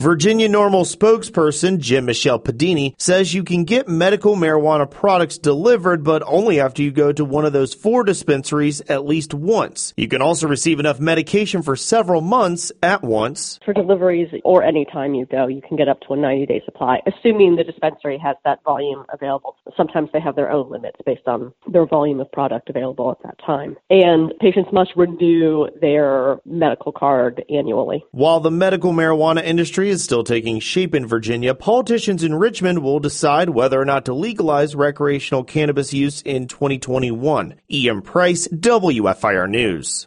Virginia NORML spokesperson Jim Michelle Padini says you can get medical marijuana products delivered, but only after you go to one of those 4 dispensaries at least once. You can also receive enough medication for several months at once. For deliveries or any time you go, you can get up to a 90-day supply, assuming the dispensary has that volume available. Sometimes they have their own limits based on their volume of product available at that time. And patients must renew their medical card annually. While the medical marijuana industry is still taking shape in Virginia, politicians in Richmond will decide whether or not to legalize recreational cannabis use in 2021. Ian Price, WFIR News.